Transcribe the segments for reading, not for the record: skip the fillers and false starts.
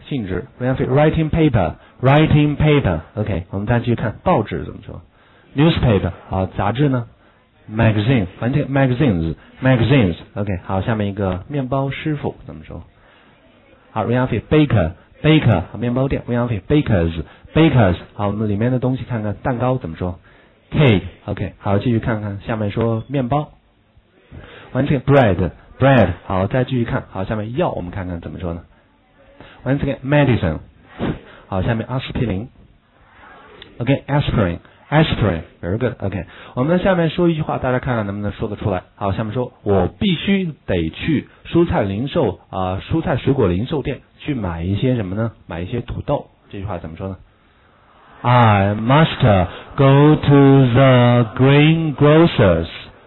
信纸 writing paper OK 我们再继续看报纸怎么说 newspaper 好杂志呢 magazine 完全 magazines OK 好下面一个面包师傅怎么说好 baker 好面包店 bakers 好我们里面的东西看看蛋糕怎么说 cake OK 好继续看看下面说面包完全 bread 好再继续看好下面药我们看看怎么说呢 once again medicine 好下面阿司匹林 OK aspirin very good OK 我们下面说一句话大家看看能不能说得出来好下面说我必须得去蔬菜水果零售店去买一些什么呢买一些土豆这句话怎么说呢 I must go to the greengrocers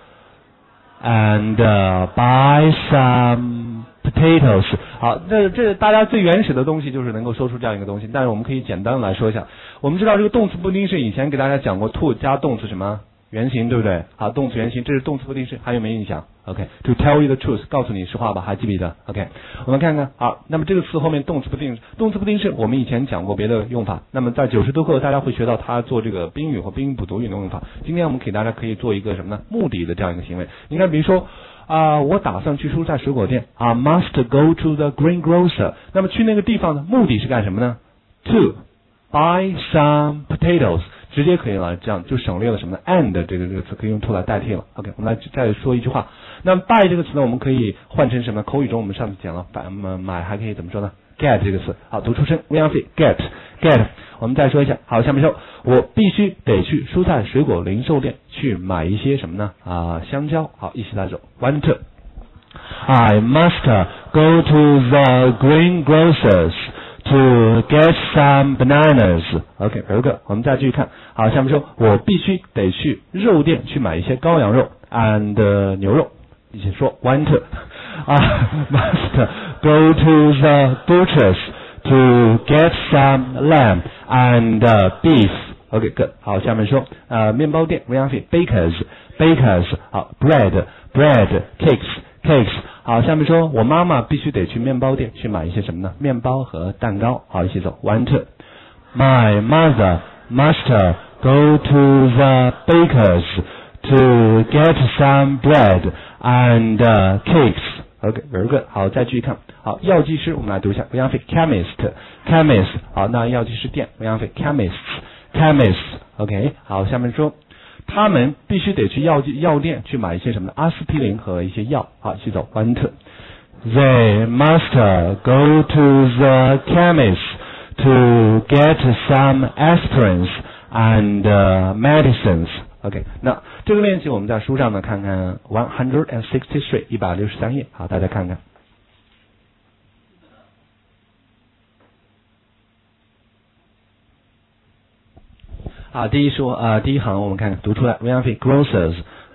and buy some potatoes 好这大家最原始的东西就是能够说出这样一个东西但是我们可以简单来说一下我们知道这个动词不定式以前给大家讲过 to 加动词什么原形对不对好动词原形这是动词不定式还有没有印象 OK to tell you the truth 告诉你实话吧还记不记得 OK 我们看看好那么这个词后面动词不定式我们以前讲过别的用法那么在90多课大家会学到它做这个宾语或宾语补足语的用法今天我们给大家可以做一个什么呢目的的这样一个行为你看比如说我打算去蔬菜水果店 I must go to the greengrocer 那么去那个地方呢目的是干什么呢 to buy some potatoes直接可以了这样就省略了什么呢 and 这个词可以用 to 来代替了 OK 我们来再说一句话那么 buy 这个词呢我们可以换成什么口语中我们上次讲了买还可以怎么说呢 get 这个词好读出声 we are get 我们再说一下好下面说我必须得去蔬菜水果零售店去买一些什么呢香蕉好一起来走 one two I must go to the greengrocers to get some bananas OK very good 我们再继续看好下面说我必须得去肉店去买一些羔羊肉 and 牛肉一起说 one two I must go to the butchers to get some lamb and beef OK good 好下面说面包店 bakers 好 bread cakes 好下面说我妈妈必须得去面包店去买一些什么呢面包和蛋糕好一起走 one two My mother must go to the bakers to get some bread and cakes OK very good 好再继续看好药剂师我们来读一下 we are chemist 好那药剂师店 we are chemists OK 好下面说他们必须得去药店去买一些什么呢阿司匹林和一些药好一起走 one two They must go to the chemist to get some aspirins and medicines OK 那这个练习我们在书上呢看看163页好大家看看好第一行我们看看读出来 we are groceries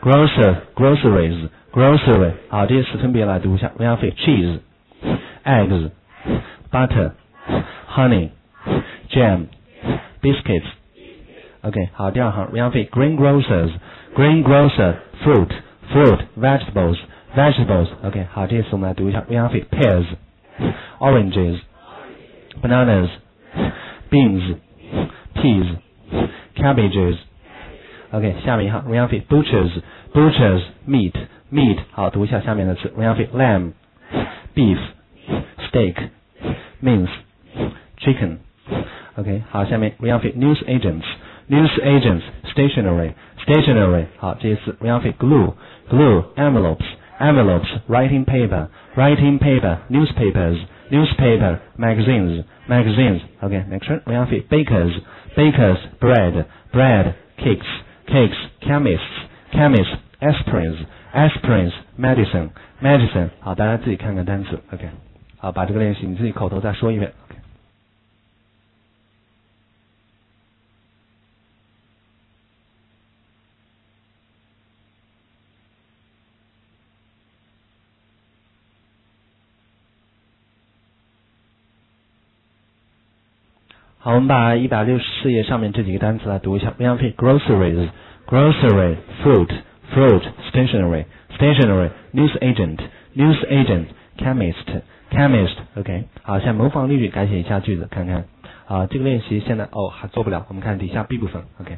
好这些词分别来读一下 we are cheese eggs butter honey jam biscuits OK 好第二行 we are greengrocer fruit vegetables OK 好这些词我们来读一下 we are pears oranges bananas beans peas cabbages OK 下面一行 we are butchers meat 好读一下下面的词 we are lamb beef steak mince chicken OK 好下面 we are news agents stationery 好这些词 we are glue envelopes writing paper newspaper magazines OK next one we are bakers bread cakes chemists aspirins medicine 好大家自己看看单词 OK 好把这个练习你自己口头再说一遍 OK好我们把164页上面这几个单词来读一下 we are grocery fruit stationery news agent chemist，OK， 好，现在模仿例句改写一下句子，看看这个练习现在还做不了，我们看底下 B 部分 ，OK。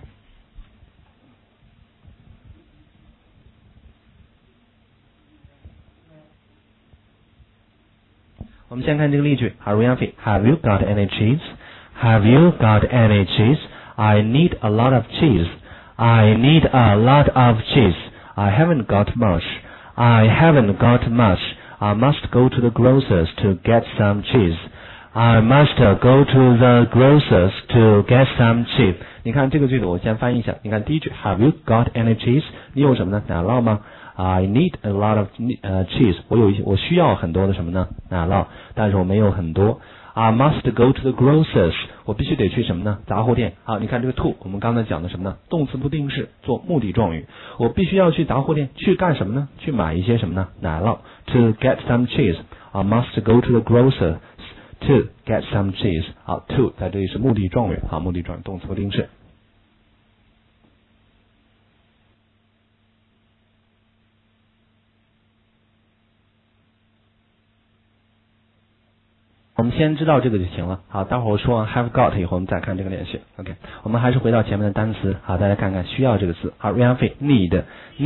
我们先看这个例句 ，Have you got any cheese? Have you got any cheese? I need a lot of cheese. I need a lot of cheese. I haven't got much. I haven't got much. I must go to the grocer's to get some cheese. I must go to the grocer's to get some cheese. 你看这个句子，我先翻译一下。你看第一句 ，Have you got any cheese？ 你有什么呢？奶酪吗？I need a lot of cheese. 我需要很多的什么呢？奶酪，但是我没有很多。I must go to the grocer's. 我必须得去什么呢？杂货店。好，你看这个 to， 我们刚才讲的什么呢？动词不定式做目的状语。我必须要去杂货店去干什么呢？去买一些什么呢？奶酪。To get some cheese. I must go to the grocer to get some cheese. 好 ，to 在这里是目的状语。好，目的状语动词不定式。我们先知道这个就行了。好，待会儿我说完 have got 以后，我们再看这个练习。OK， 我们还是回到前面的单词。好，大家看看需要这个词。好 ，need，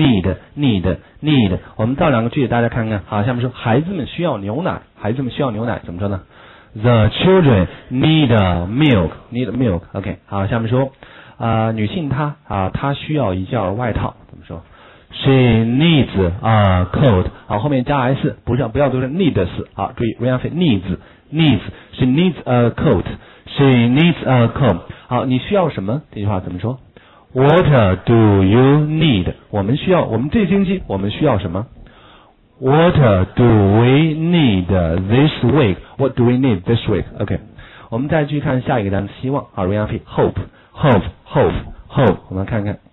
我们造两个句子，大家看看。好，下面说孩子们需要牛奶。孩子们需要牛奶，怎么说呢 ？The children need milk. OK， 好，下面说女性她需要一件外套，怎么说 ？She needs a coat。好，后面加 s， 不要读成 needs。好，注意 needs。She needs a coat. She needs a coat. 好，你需要什么？这句话怎么说 ？What do you need? 我们这星期我们需要什么 ？What do we need this week? What do we need this week? OK， 我们再继续看下一个单词，希望。好 ，hope。我们看看。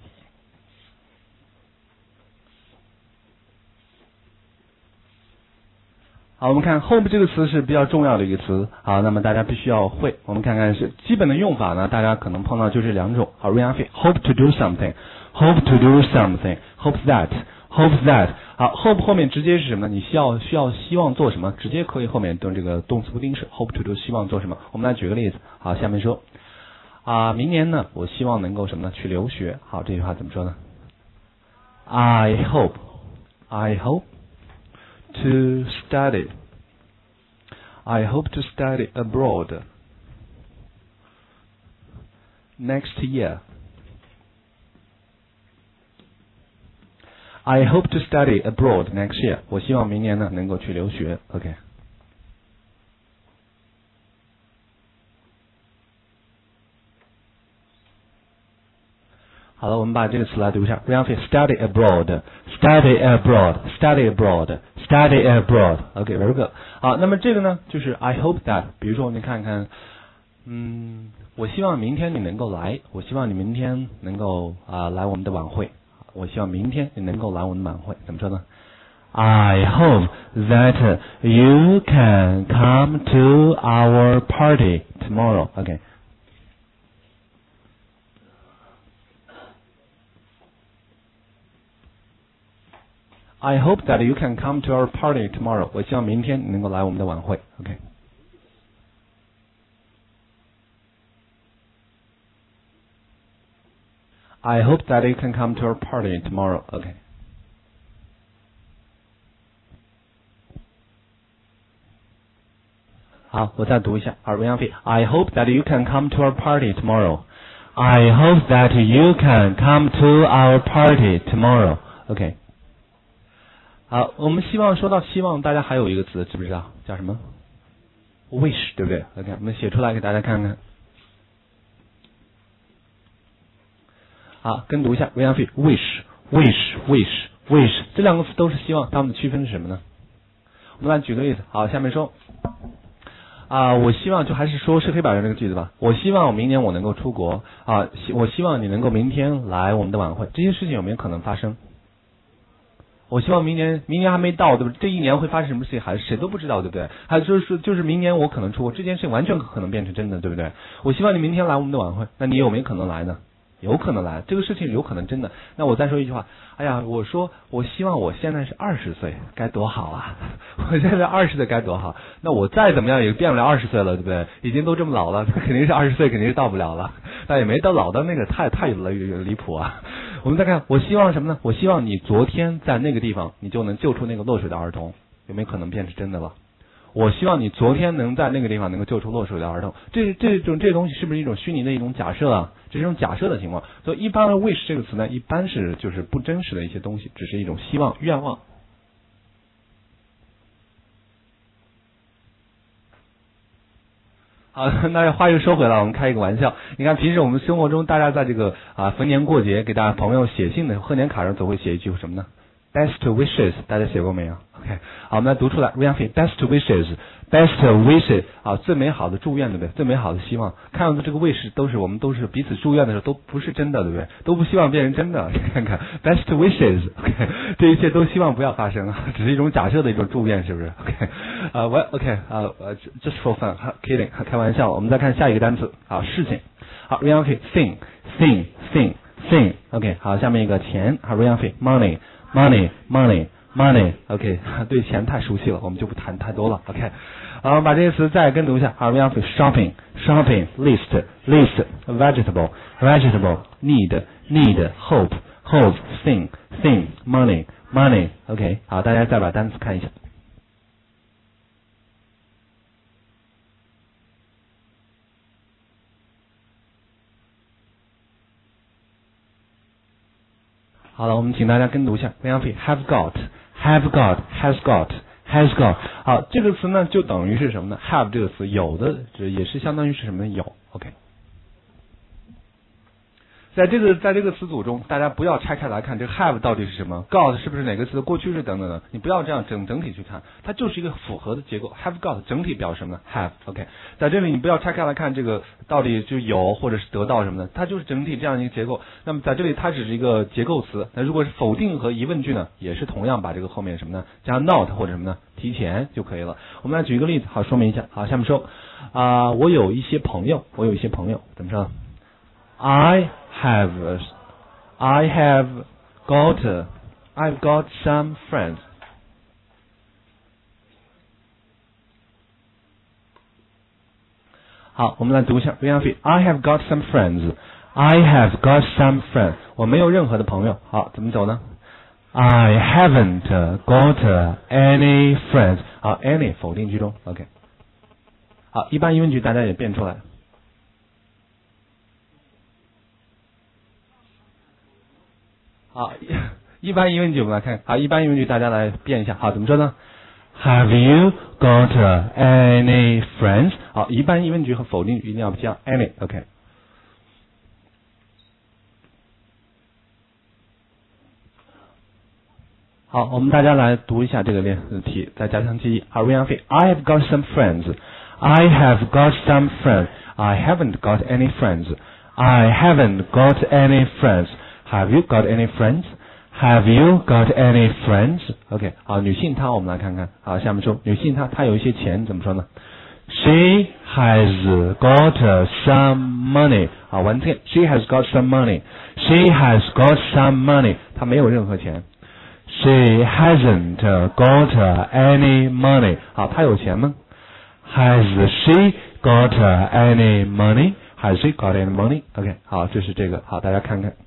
好，我们看 hope 这个词是比较重要的一个词。好，那么大家必须要会。我们看看是基本的用法呢，大家可能碰到就是两种。好 ，hope to do something. Hope that.好 ，hope 后面直接是什么呢？你需要希望做什么？直接可以后面用这个动词不定式 hope to do 希望做什么？我们来举个例子。好，下面说明年呢，我希望能够什么呢？去留学。好，这句话怎么说呢 ？I hope to study. I hope to study abroad next year. I hope to study abroad next year. 我希望明年呢能够去留学。OK。好了，我们把这个词来读一下。study abroad。OK，very good。好，那么这个呢，就是 I hope that。比如说，我们看看，我希望明天你能够来，我希望你明天能够来我们的晚会。我希望明天你能够来我们的晚会，怎么说呢 ？I hope that you can come to our party tomorrow. OK。I hope that you can come to our party tomorrow. 我希望明天你能够来我们的晚会。OK。I hope that you can come to our party tomorrow. OK。好，我再读一下。I hope that you can come to our party tomorrow. I hope that you can come to our party tomorrow. OK。好，我们说到希望，大家还有一个词，知不知道叫什么 ？wish， 对不对 ？OK， 我们写出来给大家看看。好，跟读一下 wish， 这两个词都是希望，它们的区分是什么呢？我们来举个例子。好，下面说我希望就还是说是黑板上这个句子吧。我希望明年我能够出国我希望你能够明天来我们的晚会。这些事情有没有可能发生？我希望明年还没到，对不对？这一年会发生什么事情，还是谁都不知道，对不对？还有就是明年我可能出国，这件事情完全可能变成真的，对不对？我希望你明天来我们的晚会，那你有没有可能来呢？ 有可能来，这个事情有可能真的。那我再说一句话，哎呀，我说我希望我现在是20岁，该多好啊！我现在20岁该多好。那我再怎么样也变不了20岁了，对不对？已经都这么老了，肯定是20岁肯定是到不了了。但也没到老到那个太离谱啊。我们再看，我希望什么呢？我希望你昨天在那个地方，你就能救出那个落水的儿童，有没有可能变成真的了？我希望你昨天能在那个地方能够救出落水的儿童，这东西是不是一种虚拟的一种假设啊？这是一种假设的情况。所以一般的 wish 这个词呢，一般是就是不真实的一些东西，只是一种希望、愿望。好，那话又说回来，我们开一个玩笑。你看，平时我们生活中，大家在这个逢年过节给大家朋友写信的贺年卡上，总会写一句什么呢 ？Best wishes， 大家写过没有 ？OK， 好，我们来读出来 ，Best wishes。Best wishes 最美好的祝愿，对不对？最美好的希望，看到的这个 wish 我们都是彼此祝愿的时候都不是真的，对不对？都不希望变成真的。看看 best wishes，OK， 这一切都希望不要发生，只是一种假设的一种祝願，是不是 ？OK，just for fun，kidding， 开玩笑。我们再看下一个单词，事情。好 ，thing，OK，好，下面一个钱，好 ，money，OK，对钱太熟悉了，我们就不谈太多了 ，OK。好，把这些词再跟读一下，好 ，shopping，shopping，list，hope，thing，money，OK，好，大家再把单词看一下。好了，我们请大家跟读一下 have got，have got，has got，has got。好，这个词呢就等于是什么呢 ？have 这个词有的也是相当于是什么呢？有 ，OK。在这个词组中，大家不要拆开来看这个 have 到底是什么 ，got 是不是哪个词的过去式等等的，你不要这样整体去看，它就是一个复合的结构。have got 整体表示什么呢 ？have，OK。在这里你不要拆开来看这个到底就有或者是得到什么的，它就是整体这样一个结构。那么在这里它只是一个结构词，那如果是否定和疑问句呢，也是同样把这个后面什么呢加 not 或者什么呢提前就可以了。我们来举一个例子，好说明一下。好，下面说我有一些朋友，怎么说 ？I've got some friends. 好，我们来读一下 I have got some friends. I have got some friends. 我没有任何的朋友。好，怎么走呢 ？I haven't got any friends. 好 ，any 否定句中 ，OK。好，一般疑问句大家也变出来。好，一般疑问句我们来看。好，一般疑问句大家来变一下。好，怎么说呢 ？Have you got any friends？ 好，一般疑问句和否定句一定要加 any。OK。好，我们大家来读一下这个练题，再加强记忆。好 ，I have got some friends. I have got some friends. I haven't got any friends. I haven't got any friends.Have you got any friends? Have you got any friends? OK， 好，女性她我们来看看。好，下面说女性她有一些钱，怎么说呢 ？She has got some money. 好，完整 ，She has got some money. She has got some money. 她没有任何钱。She hasn't got any money. 好，她有钱吗 ？Has she got any money? Has she got any money? OK， 好，这是这个，好，大家看看。